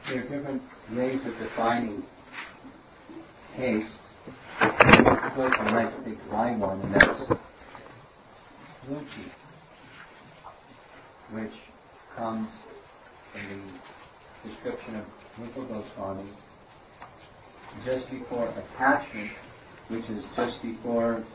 There are different ways of defining taste. Let's a nice big wide one, and that's ruchi, which comes in the description of Rupa Goswami just before attachment, which is just before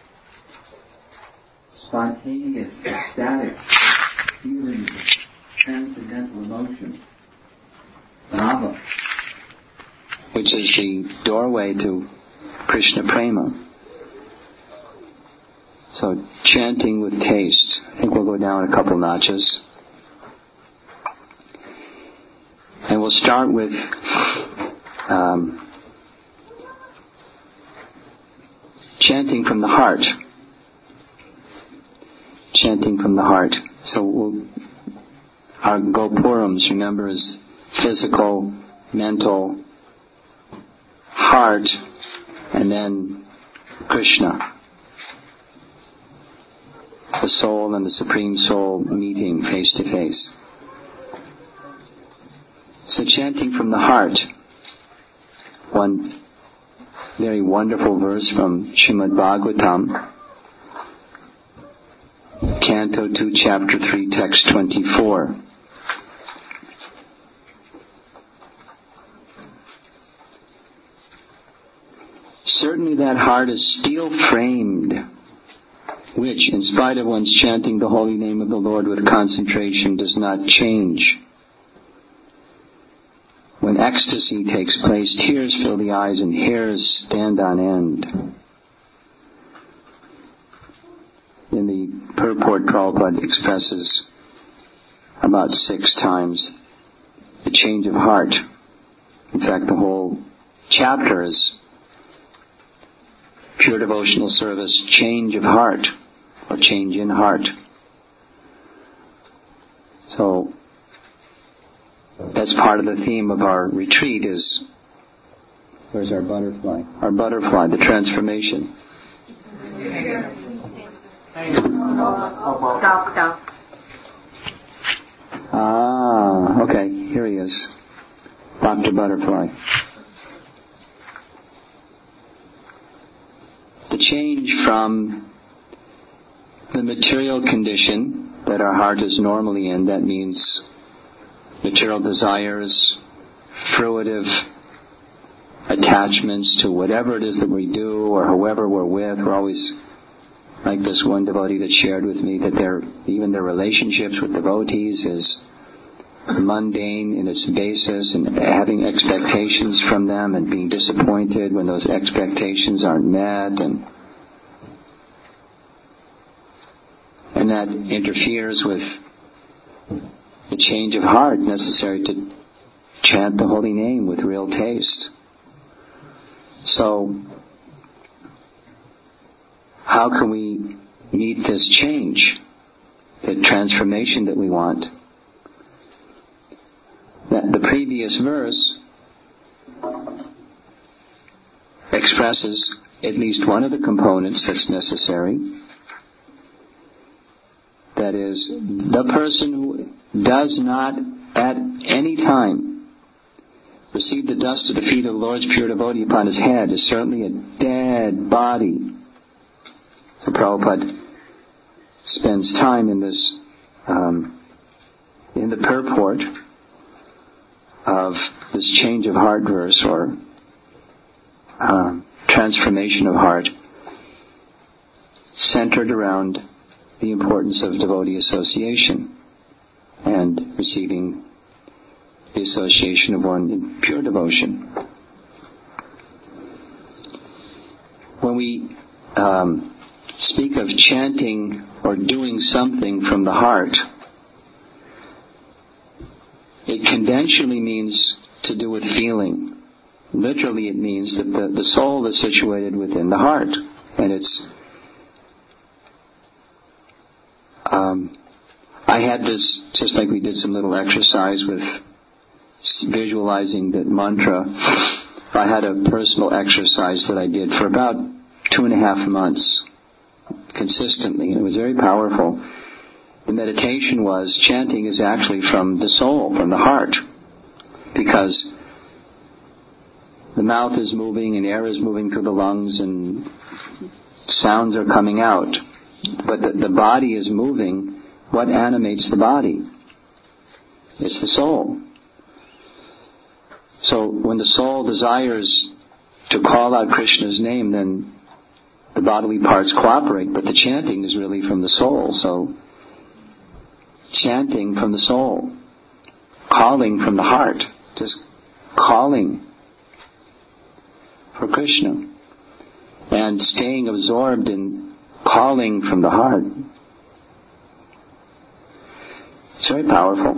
spontaneous, ecstatic feelings of transcendental emotion. Bhava, which is the doorway to Krishna Prema. So, chanting with taste. I think we'll go down a couple notches. And we'll start with chanting from the heart. Chanting from the heart. So, our Gopurams, remember, is physical, mental, heart, and then Krishna. The soul and the Supreme Soul meeting face to face. So chanting from the heart. One very wonderful verse from Srimad Bhagavatam, Canto 2, Chapter 3, Text 24. Certainly that heart is steel-framed, which, in spite of one's chanting the holy name of the Lord with concentration, does not change. When ecstasy takes place, tears fill the eyes and hairs stand on end. In the purport, Prabhupada expresses about 6 times the change of heart. In fact, the whole chapter is Pure Devotional Service, change of heart, or change in heart. So, that's part of the theme of our retreat is, where's our butterfly? Our butterfly, the transformation. Ah, okay, here he is. Dr. Butterfly. The change from the material condition that our heart is normally in, that means material desires, fruitive attachments to whatever it is that we do or whoever we're with. We're always, like this one devotee that shared with me, that even their relationships with devotees is mundane in its basis, and having expectations from them and being disappointed when those expectations aren't met, and that interferes with the change of heart necessary to chant the holy name with real taste. So, how can we meet this change, the transformation that we want? The previous verse expresses at least one of the components that's necessary. That is, the person who does not at any time receive the dust of the feet of the Lord's pure devotee upon his head is certainly a dead body. So Prabhupada spends time in this, in the purport of this change of heart verse, or transformation of heart, centered around the importance of devotee association and receiving the association of one in pure devotion. When we speak of chanting or doing something from the heart, it conventionally means to do with feeling. Literally, it means that the soul is situated within the heart, and it's. I had this, just like we did some little exercise with visualizing that mantra. I had a personal exercise that I did for about 2.5 months, consistently, and it was very powerful. The meditation was, chanting is actually from the soul, from the heart. because the mouth is moving and air is moving through the lungs and sounds are coming out. But the body is moving. What animates the body? It's the soul. So when the soul desires to call out Krishna's name, then the bodily parts cooperate, but the chanting is really from the soul. So chanting from the soul, calling from the heart, just calling for Krishna, and staying absorbed in calling from the heart. It's very powerful.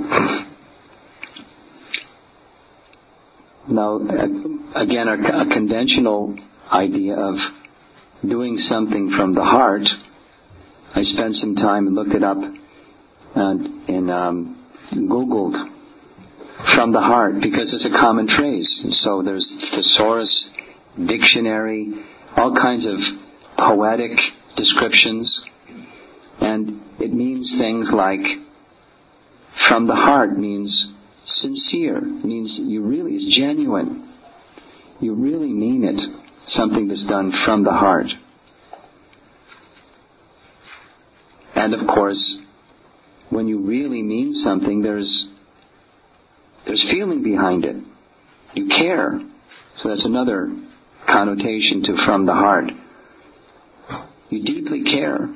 Now, again, a conventional idea of doing something from the heart, I spent some time and looked it up and Googled from the heart, because it's a common phrase. So there's thesaurus, dictionary, all kinds of poetic descriptions, and it means things like from the heart means sincere, means you really, it's genuine. You really mean it. Something that's done from the heart. And of course, when you really mean something, there's feeling behind it. You care. So that's another connotation to from the heart. You deeply care.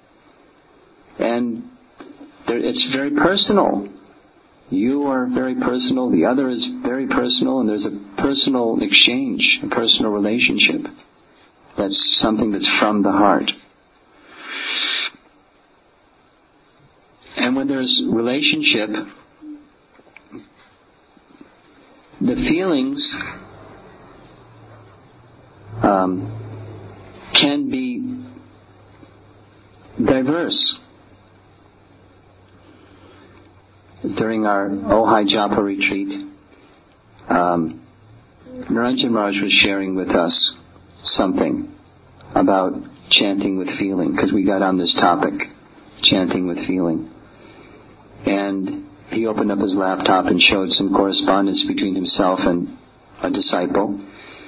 And it's very personal. You are very personal, the other is very personal, and there's a personal exchange, a personal relationship. That's something that's from the heart. And when there's relationship, the feelings can be diverse. During our Ojai Japa retreat, Niranjan Maharaj was sharing with us something about chanting with feeling, because we got on this topic, chanting with feeling. And he opened up his laptop and showed some correspondence between himself and a disciple.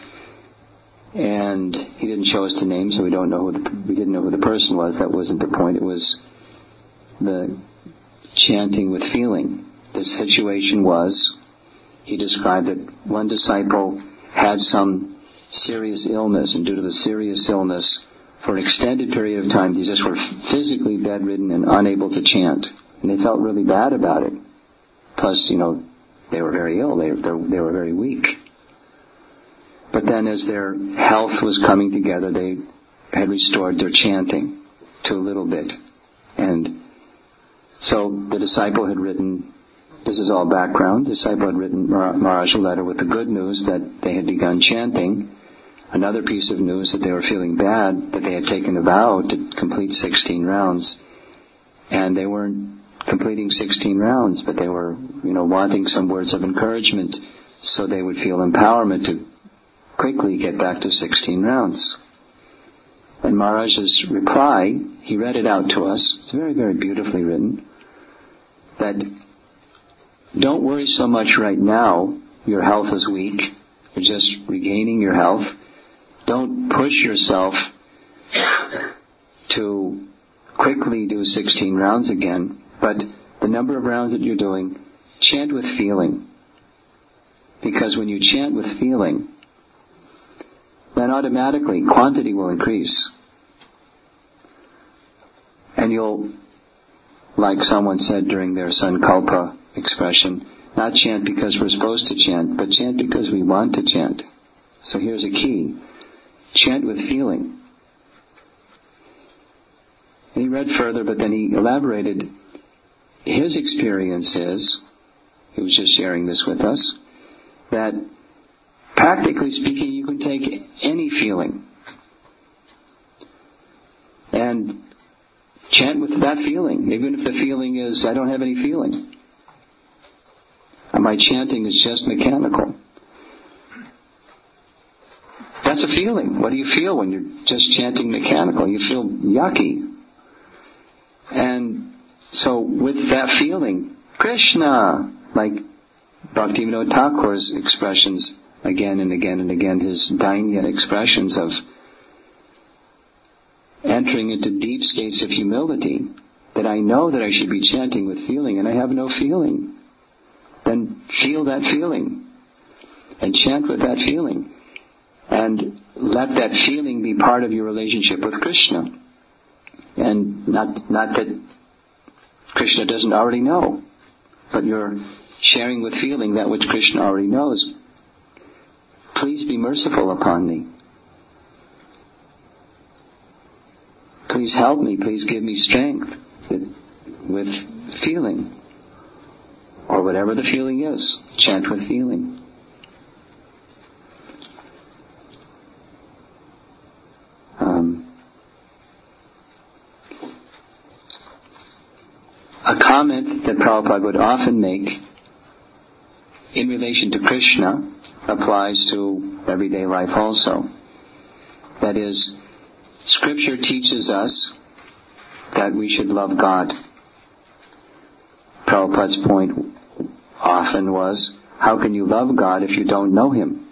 And he didn't show us the name, so we didn't know who the person was. That wasn't the point. It was the chanting with feeling. The situation was, he described that one disciple had some serious illness, and due to the serious illness, for an extended period of time, they just were physically bedridden and unable to chant. And they felt really bad about it. Plus, they were very ill. They were very weak. But then as their health was coming together, they had restored their chanting to a little bit. And so the disciple had written, this is all background, the disciple had written Maharaj a letter with the good news that they had begun chanting, another piece of news that they were feeling bad, that they had taken a vow to complete 16 rounds, and they weren't completing 16 rounds, but they were, wanting some words of encouragement so they would feel empowerment to quickly get back to 16 rounds. And Maharaj's reply, he read it out to us, it's very, very beautifully written, that don't worry so much right now, your health is weak, you're just regaining your health. Don't push yourself to quickly do 16 rounds again, but the number of rounds that you're doing, chant with feeling. Because when you chant with feeling, then automatically quantity will increase. And you'll, like someone said during their Sankalpa expression, not chant because we're supposed to chant, but chant because we want to chant. So here's a key. Chant with feeling. And he read further, but then he elaborated. His experience is, he was just sharing this with us, that practically speaking, you can take any feeling and chant with that feeling, even if the feeling is, I don't have any feeling. My chanting is just mechanical. That's a feeling. What do you feel when you're just chanting mechanical? You feel yucky. And so with that feeling, Krishna, like Bhaktivinoda Thakur's expressions again and again and again, his Dainya expressions of entering into deep states of humility, that I know that I should be chanting with feeling and I have no feeling. Then feel that feeling and chant with that feeling. And let that feeling be part of your relationship with Krishna. And not that Krishna doesn't already know, but you're sharing with feeling that which Krishna already knows. Please be merciful upon me. Please help me. Please give me strength with feeling. Or whatever the feeling is. Chant with feeling. A comment that Prabhupada would often make in relation to Krishna applies to everyday life also. That is, Scripture teaches us that we should love God. Prabhupada's point often was, how can you love God if you don't know Him?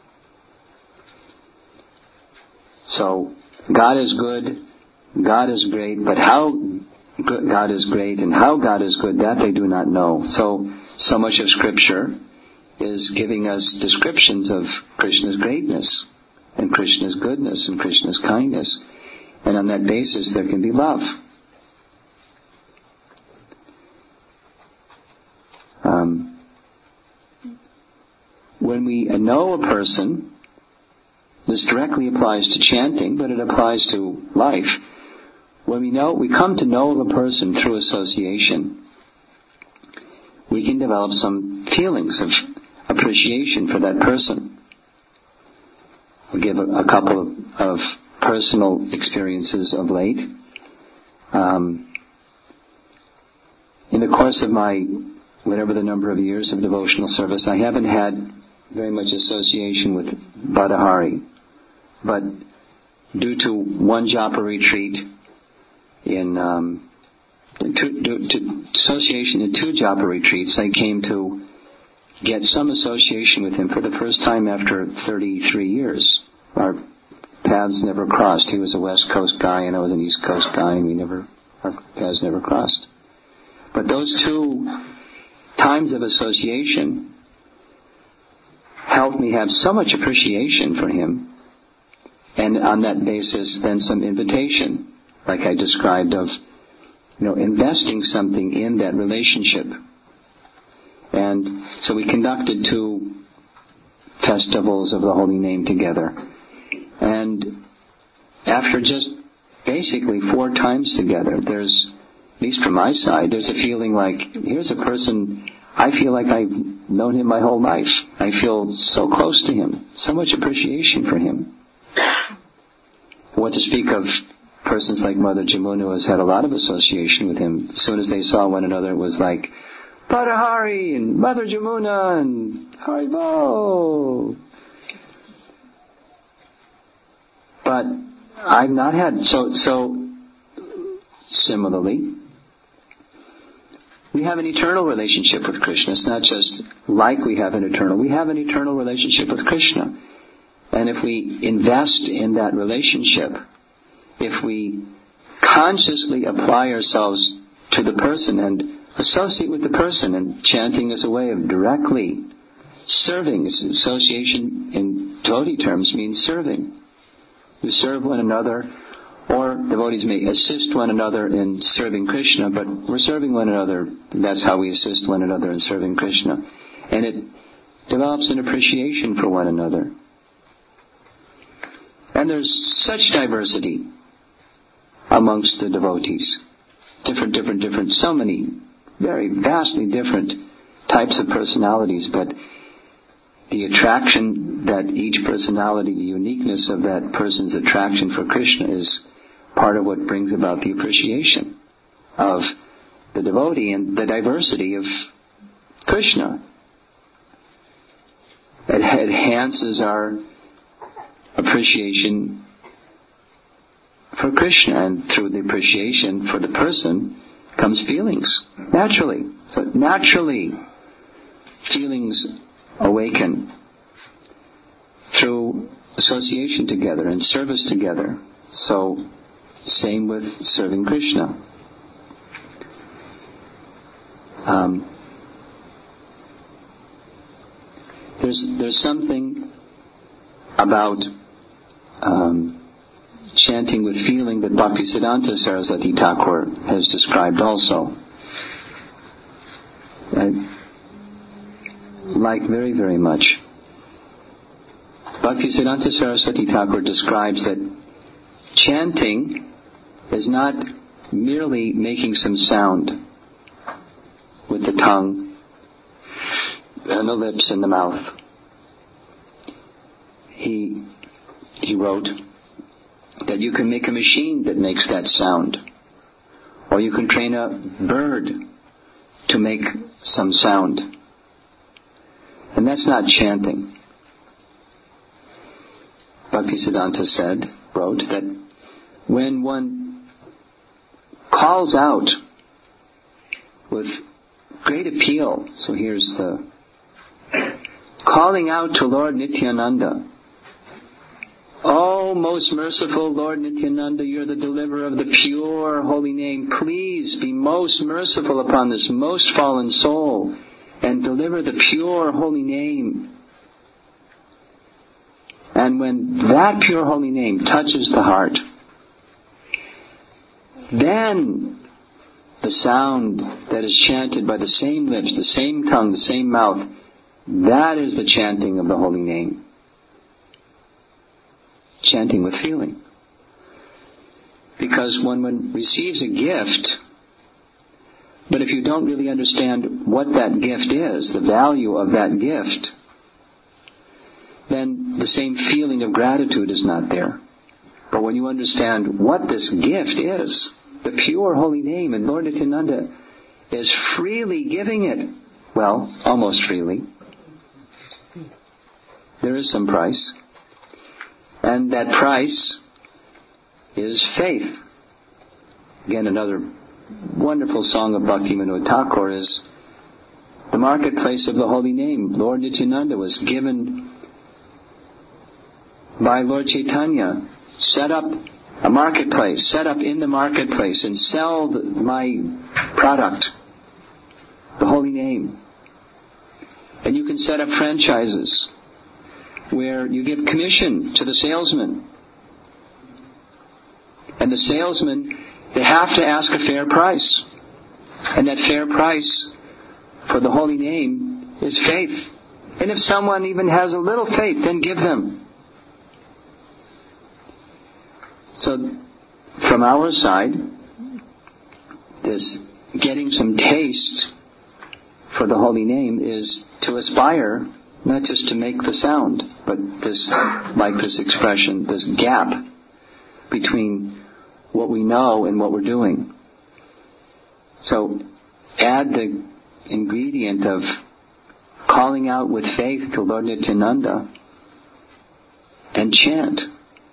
So, God is good, God is great, but how God is great and how God is good, that they do not know. So much of Scripture is giving us descriptions of Krishna's greatness and Krishna's goodness and Krishna's kindness. And on that basis there can be love. When we know a person, this directly applies to chanting, but it applies to life. When we come to know a person through association, we can develop some feelings of appreciation for that person. I'll give a couple of personal experiences of late. In the course of my, whatever the number of years of devotional service, I haven't had very much association with Badahari. But due to one japa retreat, association in two japa retreats, I came to get some association with him for the first time after 33 years. Our paths never crossed. He was a West Coast guy and I was an East Coast guy, and our paths never crossed. But those two times of association helped me have so much appreciation for him, and on that basis then some invitation, like I described, of investing something in that relationship. And so we conducted 2 festivals of the Holy Name together. And after just basically 4 times together, there's, at least from my side, there's a feeling like, here's a person, I feel like I've known him my whole life. I feel so close to him, so much appreciation for him. What to speak of persons like Mother Jamuna, who has had a lot of association with him. As soon as they saw one another, it was like, Badahari and Mother Jamuna and Haribo. But I've not had, so similarly, we have an eternal relationship with Krishna. It's not just like we have an eternal relationship with Krishna. And if we invest in that relationship, if we consciously apply ourselves to the person and associate with the person, and chanting is a way of directly serving. Association in devotee terms means serving. We serve one another, or devotees may assist one another in serving Krishna, but we're serving one another. That's how we assist one another in serving Krishna. And it develops an appreciation for one another. And there's such diversity amongst the devotees. Different, so many very vastly different types of personalities, but the attraction that each personality, the uniqueness of that person's attraction for Krishna is part of what brings about the appreciation of the devotee and the diversity of Krishna. It enhances our appreciation for Krishna, and through the appreciation for the person comes feelings, naturally. So naturally, feelings awaken through association together and service together. So, same with serving Krishna. There's something about chanting with feeling that Bhaktisiddhanta Saraswati Thakur has described also. I like very, very much. Bhaktisiddhanta Saraswati Thakur describes that chanting is not merely making some sound with the tongue and the lips and the mouth. He wrote that you can make a machine that makes that sound, or you can train a bird to make some sound. And that's not chanting. Bhaktisiddhanta wrote that when one calls out with great appeal, so here's the calling out to Lord Nityananda, "Oh, most merciful Lord Nityananda, you're the deliverer of the pure holy name. Please be most merciful upon this most fallen soul and deliver the pure holy name." And when that pure holy name touches the heart, then the sound that is chanted by the same lips, the same tongue, the same mouth, that is the chanting of the holy name. Chanting with feeling. Because when one receives a gift, but if you don't really understand what that gift is, the value of that gift, then the same feeling of gratitude is not there. But when you understand what this gift is, the pure holy name, and Lord Nityananda is freely giving it, well, almost freely. There is some price. And that price is faith. Again, another wonderful song of Bhakti Vinod Thakur is the marketplace of the holy name. Lord Nityananda was given by Lord Chaitanya, set up a marketplace, set up in the marketplace and sell my product, the holy name. And you can set up franchises where you give commission to the salesman. And the salesman, they have to ask a fair price. And that fair price for the holy name is faith. And if someone even has a little faith, then give them. So, from our side, this getting some taste for the holy name is to aspire not just to make the sound, but this, like this expression, this gap between what we know and what we're doing. So, add the ingredient of calling out with faith to Lord Nityananda and chant.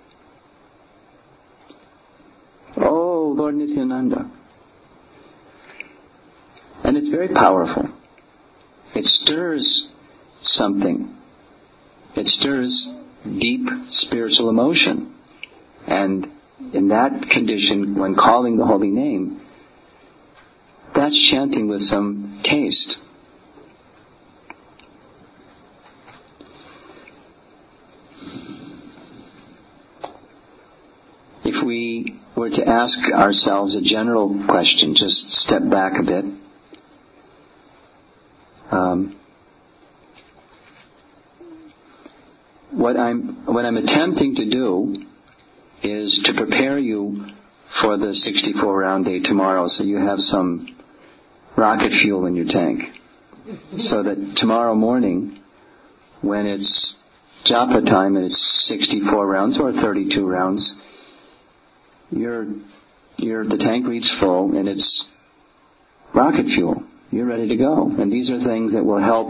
Oh, Lord Nityananda. And it's very powerful. It stirs something. It stirs deep spiritual emotion. And in that condition, when calling the holy name, that's chanting with some taste. If we were to ask ourselves a general question, just step back a bit. What I'm attempting to do is to prepare you for the 64 round day tomorrow, so you have some rocket fuel in your tank, so that tomorrow morning, when it's japa time and it's 64 rounds or 32 rounds, the tank reads full and it's rocket fuel. You're ready to go. And these are things that will help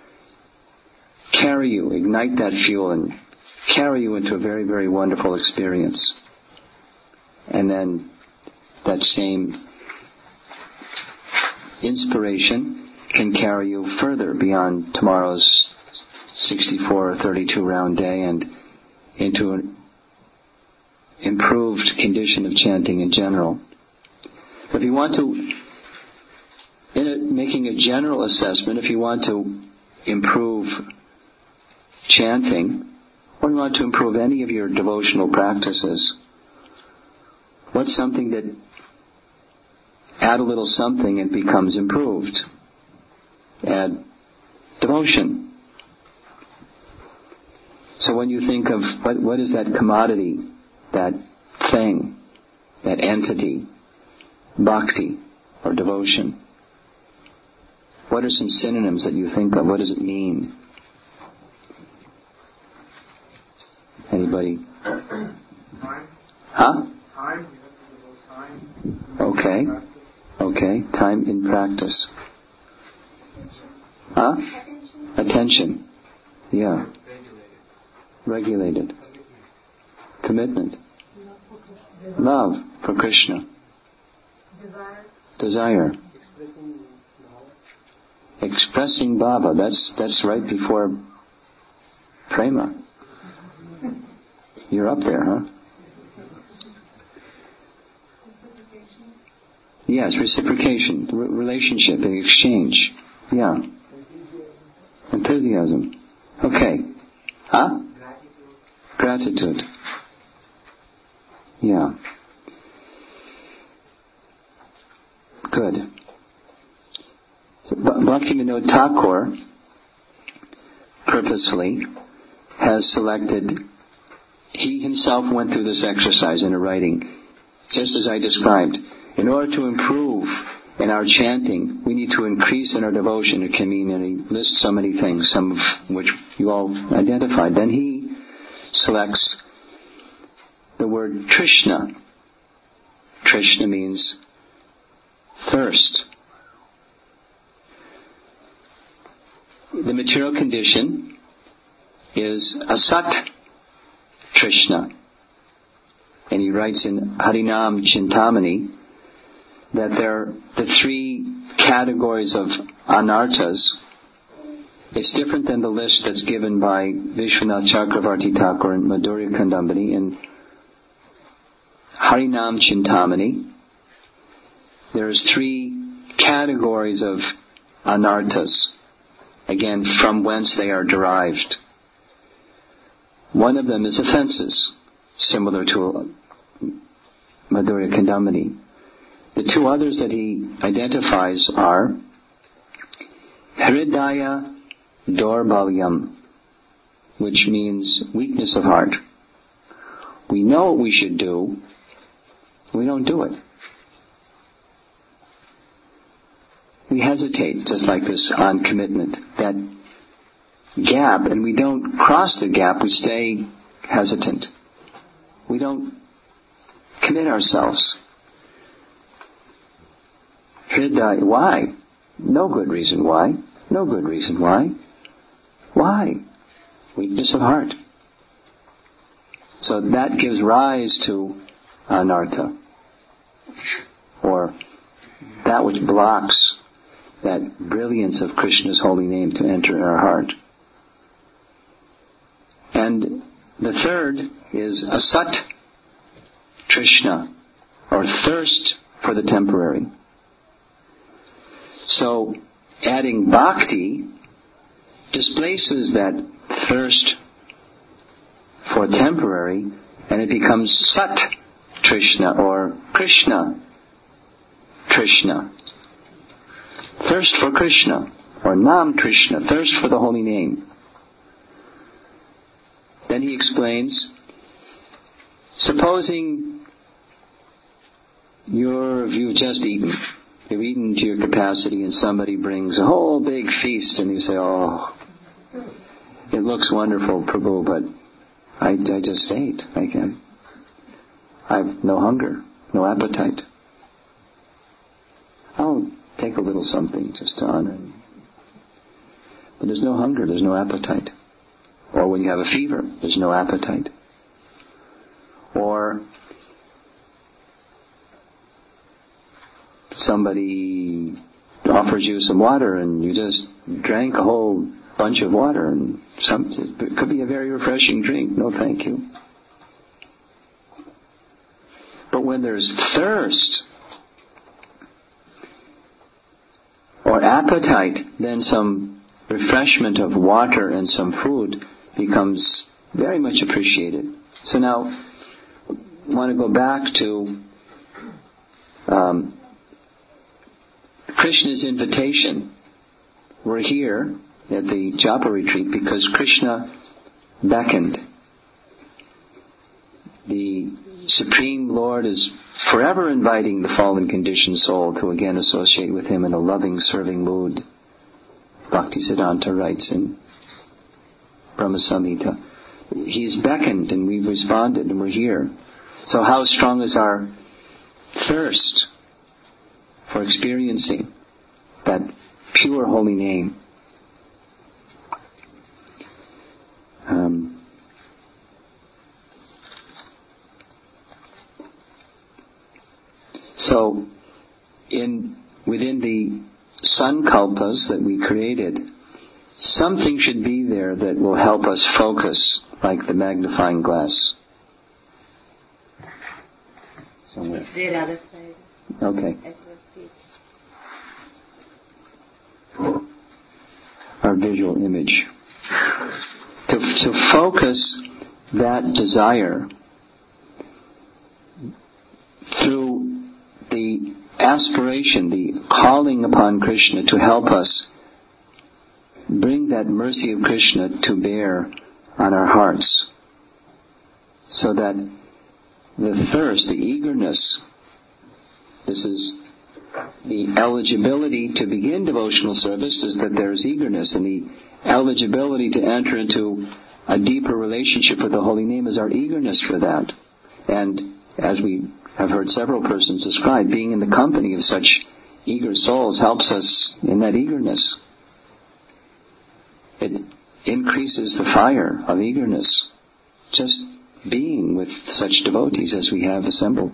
carry you, ignite that fuel and carry you into a very, very wonderful experience. And then that same inspiration can carry you further beyond tomorrow's 64 or 32 round day and into an improved condition of chanting in general. So if you want to, making a general assessment, if you want to improve chanting, or you want to improve any of your devotional practices, what's something that add a little something and becomes improved? Add devotion. So when you think of what is that commodity, that thing, that entity, bhakti or devotion, what are some synonyms that you think of? What does it mean? Anybody? Time. Huh? Time. You have to devote time. Okay. Okay. Time in practice. Huh? Attention. Yeah. Regulated. Commitment. Love for Krishna. Desire. Expressing bhava. That's right before prema. You're up there, huh? Reciprocation. Yes, reciprocation, relationship, exchange. Yeah. Enthusiasm. Okay. Huh? Gratitude. Yeah. Good. So, Bhaktivinoda Thakur purposefully has selected, he himself went through this exercise in a writing, just as I described. In order to improve in our chanting, we need to increase in our devotion. It can mean, and he lists so many things, some of which you all identified. Then he selects the word Trishna. Trishna means thirst. The material condition is asat Trishna. And he writes in Harinam Chintamani that there are the three categories of anarthas. It's different than the list that's given by Vishwanath Chakravarti Thakur and Madhurya Kandambini in Harinam Chintamani. There's three categories of anarthas, again, from whence they are derived. One of them is offenses, similar to Madhurya Kandambini. The two others that he identifies are Hridaya Dorbalyam, which means weakness of heart. We know what we should do, we don't do it. We hesitate, just like this on commitment. That gap, and we don't cross the gap, we stay hesitant. We don't commit ourselves. Hridaya, why? No good reason why. No good reason why. Why? Weakness of heart. So that gives rise to anartha, or that which blocks that brilliance of Krishna's holy name to enter our heart. And the third is asat trishna, or thirst for the temporary. So adding bhakti displaces that thirst for temporary, and it becomes sat trishna, or Krishna trishna. Thirst for Krishna, or Nam Trishna, thirst for the holy name. Then he explains, supposing you've just eaten. You've eaten to your capacity and somebody brings a whole big feast and you say, oh, it looks wonderful, Prabhu, but I just ate. I have no hunger, no appetite. I'll take a little something just to honor him. But there's no hunger, there's no appetite. Or when you have a fever, there's no appetite. Or somebody offers you some water and you just drank a whole bunch of water, and it could be a very refreshing drink. No, thank you. But when there's thirst or appetite, then some refreshment of water and some food becomes very much appreciated. So now, I want to go back to Krishna's invitation. We're here at the Japa retreat because Krishna beckoned. The Supreme Lord is forever inviting the fallen conditioned soul to again associate with Him in a loving, serving mood. Bhaktisiddhanta writes in Brahma Samhita. He's beckoned and we've responded and we're here. So how strong is our thirst for experiencing that pure holy name? So, within the sankalpas that we created, something should be there that will help us focus, like the magnifying glass. Somewhere. It's the other side. Okay. Our visual image. To focus that desire through the aspiration, the calling upon Krishna to help us bring that mercy of Krishna to bear on our hearts, so that the thirst, the eagerness, this is the eligibility to begin devotional service, is that there is eagerness, and the eligibility to enter into a deeper relationship with the holy name is our eagerness for that. And as we have heard several persons describe, being in the company of such eager souls helps us in that eagerness. It increases the fire of eagerness, just being with such devotees as we have assembled.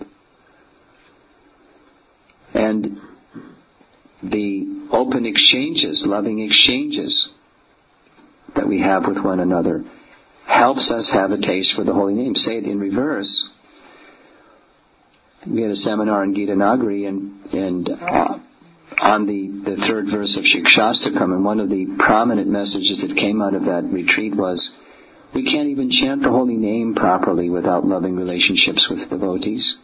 And the open exchanges, loving exchanges that we have with one another helps us have a taste for the holy name. Say it in reverse. We had a seminar in Gita Nagari and on the third verse of Shikshastakam, and one of the prominent messages that came out of that retreat was, we can't even chant the holy name properly without loving relationships with devotees.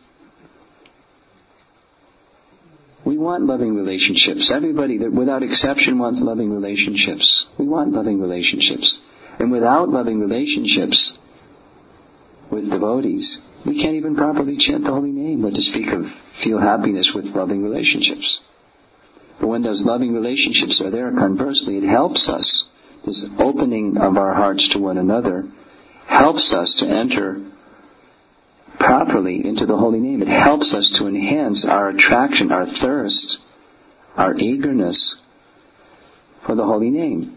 We want loving relationships. Everybody, without exception, wants loving relationships. We want loving relationships. And without loving relationships with devotees, we can't even properly chant the holy name, but to speak of feel happiness with loving relationships. But when those loving relationships are there, conversely, it helps us. This opening of our hearts to one another helps us to enter properly into the holy name. It helps us to enhance our attraction, our thirst, our eagerness for the holy name.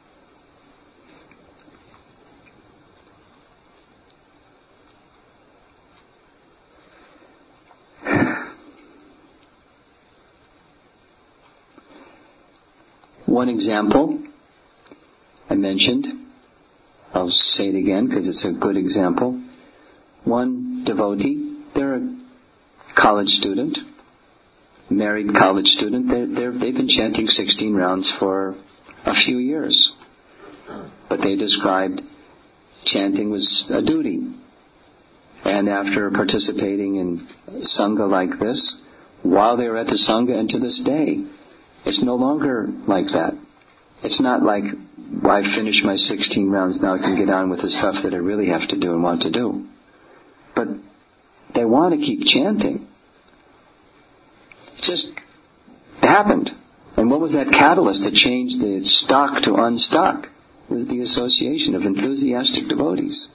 One example I mentioned, I'll say it again because it's a good example. One devotee, they're a college student, married college student. They've been chanting 16 rounds for a few years. But they described chanting was a duty. And after participating in Sangha like this, while they were at the Sangha and to this day, it's no longer like that. It's not like, well, I finished my 16 rounds, now I can get on with the stuff that I really have to do and want to do. But they want to keep chanting. It just happened. And what was that catalyst that changed the stock to unstuck? It was the association of enthusiastic devotees.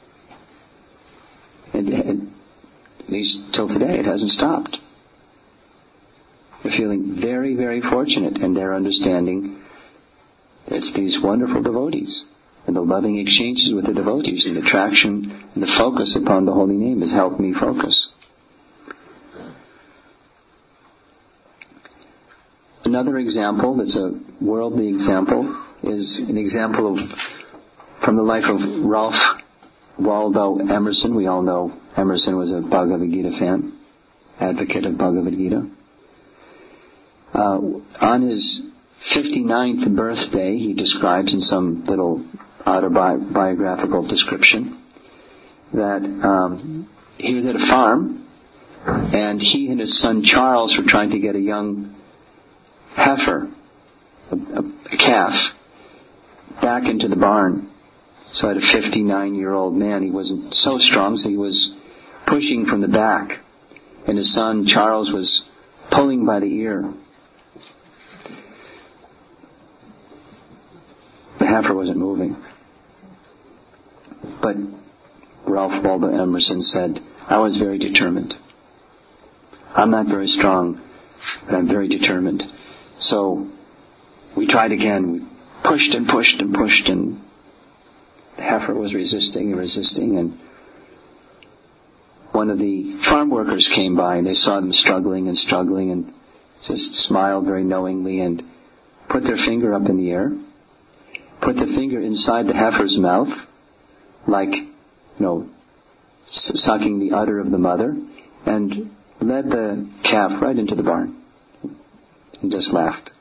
And at least till today, it hasn't stopped. They're feeling very, very fortunate in their understanding. It's these wonderful devotees. And the loving exchanges with the devotees and the attraction and the focus upon the holy name has helped me focus. another example that's a worldly example is an example from the life of Ralph Waldo Emerson. We all know Emerson was a Bhagavad Gita fan, advocate of Bhagavad Gita. On his 59th birthday, he describes in some little autobiographical description that he was at a farm, and he and his son Charles were trying to get a young heifer, a calf, back into the barn. So at a 59-year-old man, he wasn't so strong, so he was pushing from the back, and his son Charles was pulling by the ear. The heifer wasn't moving. But Ralph Waldo Emerson said, I was very determined. I'm not very strong, but I'm very determined. So we tried again. We pushed and pushed and pushed, and the heifer was resisting and resisting, and one of the farm workers came by, and they saw them struggling and struggling, and just smiled very knowingly and put their finger up in the air, put the finger inside the heifer's mouth, like, sucking the udder of the mother, and led the calf right into the barn, and just laughed.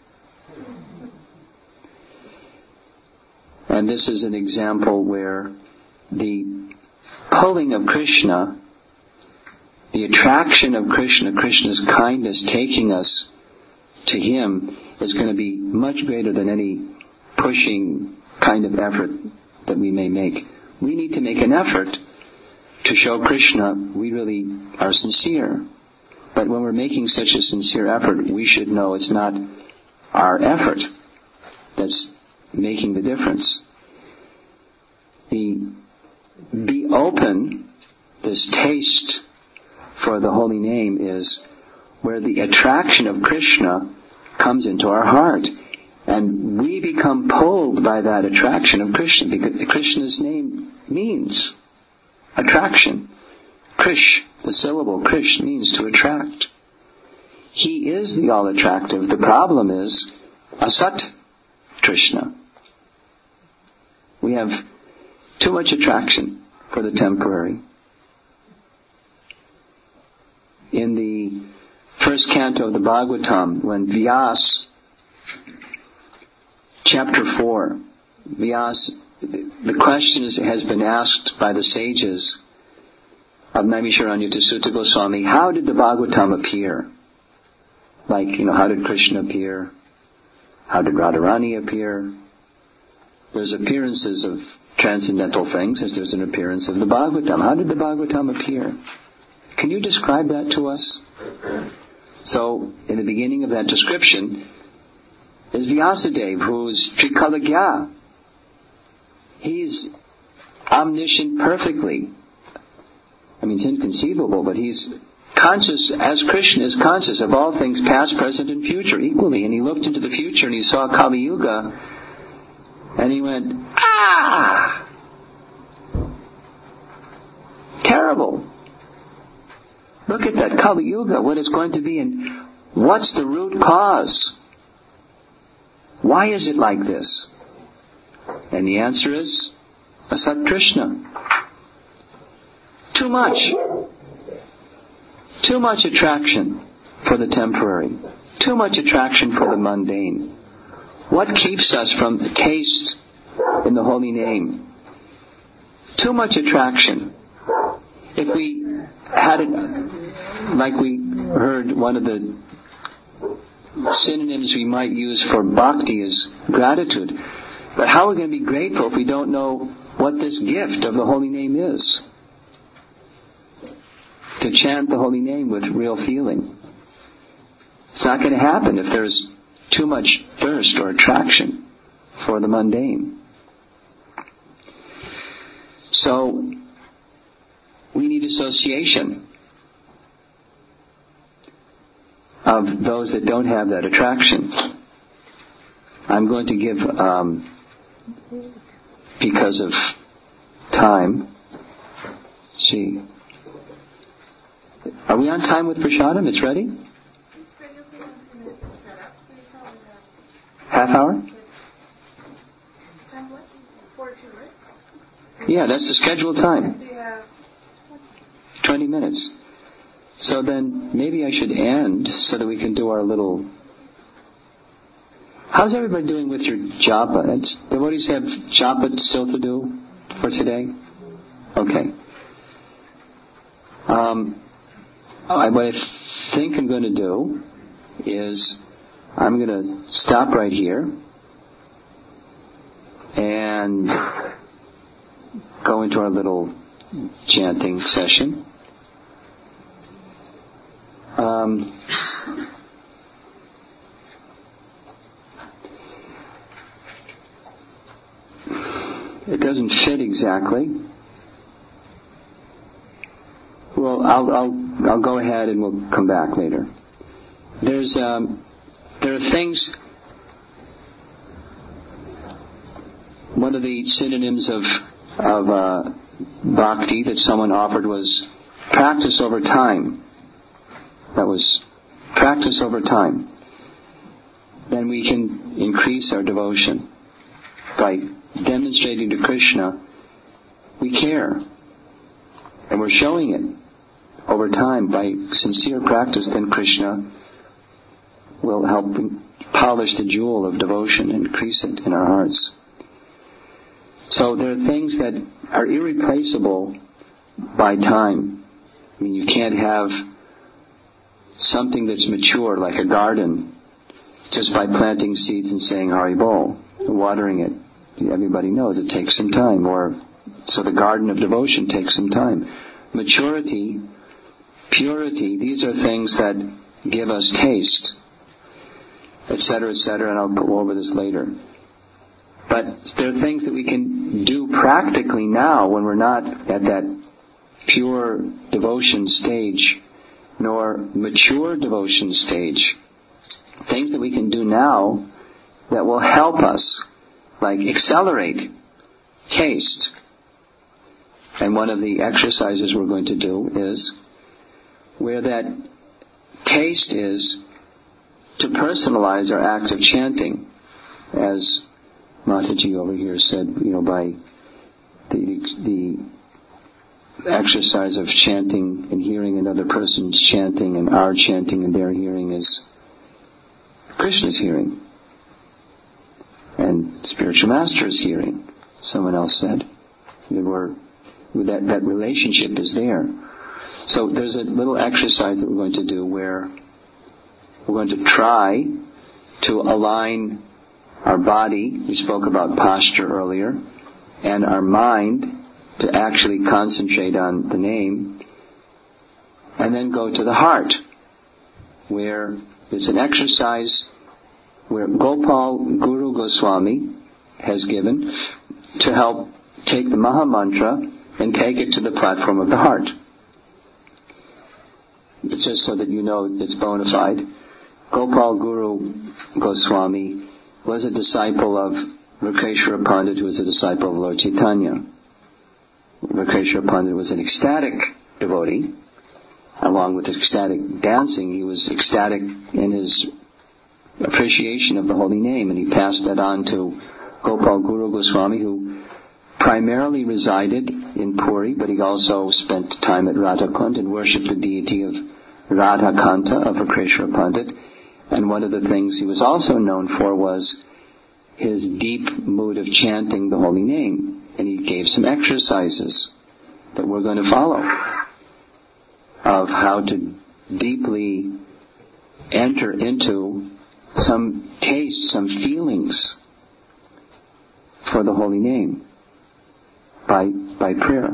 And this is an example where the pulling of Krishna, the attraction of Krishna, Krishna's kindness taking us to Him, is going to be much greater than any pushing kind of effort that we may make. We need to make an effort to show Krishna we really are sincere. But when we're making such a sincere effort, we should know it's not our effort that's making the difference. Be open, this taste for the holy name is where the attraction of Krishna comes into our heart. And we become pulled by that attraction of Krishna, because Krishna's name means attraction. Krish, the syllable Krish, means to attract. He is the all-attractive. The problem is asat Krishna. We have too much attraction for the temporary. In the first canto of the Bhagavatam, when Vyas, chapter 4, Vyas, the question has been asked by the sages of Naimisharanya to Sutta Goswami, how did the Bhagavatam appear? Like, how did Krishna appear? How did Radharani appear? There's appearances of transcendental things as there's an appearance of the Bhagavatam. How did the Bhagavatam appear? Can you describe that to us? So, in the beginning of that description is Vyasadeva, who's Trikalagya. He's omniscient perfectly. I mean, it's inconceivable, but he's conscious, as Krishna is conscious of all things past, present, and future equally. And he looked into the future and he saw Kali Yuga, and he went, ah! Terrible. Look at that Kali Yuga, what it's going to be, and what's the root cause? Why is it like this? And the answer is Asat Krishna. Too much. Too much attraction for the temporary. Too much attraction for the mundane. What keeps us from taste in the holy name? Too much attraction. If we had it, like we heard, one of the synonyms we might use for bhakti is gratitude. But how are we going to be grateful if we don't know what this gift of the holy name is? To chant the holy name with real feeling. It's not going to happen if there's too much thirst or attraction for the mundane. So, we need association of those that don't have that attraction. I'm going to give, because of time, see. Are we on time with Prashadam? It's ready? It's ready if we have 2 minutes to set up, so you probably Half hour? Time what? 4 to 2, right? Yeah, that's the scheduled time. So you have 20 minutes. So then maybe I should end so that we can do our little... How's everybody doing with your japa? Devotees have japa still to do for today? Okay. What I think I'm going to do is I'm going to stop right here and go into our little chanting session. It doesn't fit exactly. Well, I'll go ahead and we'll come back later. There are things. One of the synonyms of bhakti that someone offered was practice over time. That was practice over time. Then we can increase our devotion by demonstrating to Krishna we care, and we're showing it over time by sincere practice. Then Krishna will help polish the jewel of devotion and increase it in our hearts. So there are things that are irreplaceable by time. I mean, you can't have something that's mature like a garden just by planting seeds and saying Haribol, watering it. Everybody knows it takes some time. So the garden of devotion takes some time. Maturity, purity, these are things that give us taste, etc., etc., and I'll go over this later. But there are things that we can do practically now when we're not at that pure devotion stage, nor mature devotion stage. Things that we can do now that will help us, like accelerate taste. And one of the exercises we're going to do is where that taste is to personalize our act of chanting, as Mataji over here said, by the exercise of chanting and hearing another person's chanting and our chanting and their hearing is Krishna's hearing and spiritual master's hearing, someone else said. That relationship is there. So there's a little exercise that we're going to do where we're going to try to align our body, we spoke about posture earlier, and our mind to actually concentrate on the name, and then go to the heart, where it's an exercise where Gopal Guru Goswami has given to help take the Maha Mantra and take it to the platform of the heart. Just so that you know it's bona fide. Gopal Guru Goswami was a disciple of Rakeshwara Pandit, who was a disciple of Lord Chaitanya. Rakeshwara Pandit was an ecstatic devotee. Along with ecstatic dancing, he was ecstatic in his appreciation of the holy name, and he passed that on to Gopal Guru Goswami, who primarily resided in Puri, but he also spent time at Radhakund and worshipped the deity of Radhakanta of Rakeshwara Pandit. And one of the things he was also known for was his deep mood of chanting the holy name. And he gave some exercises that we're going to follow of how to deeply enter into some taste, some feelings for the holy name by prayer.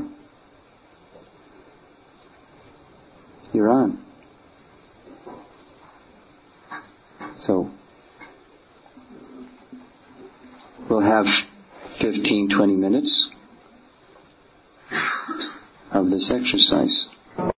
You're on. So we'll have 15, 20 minutes of this exercise.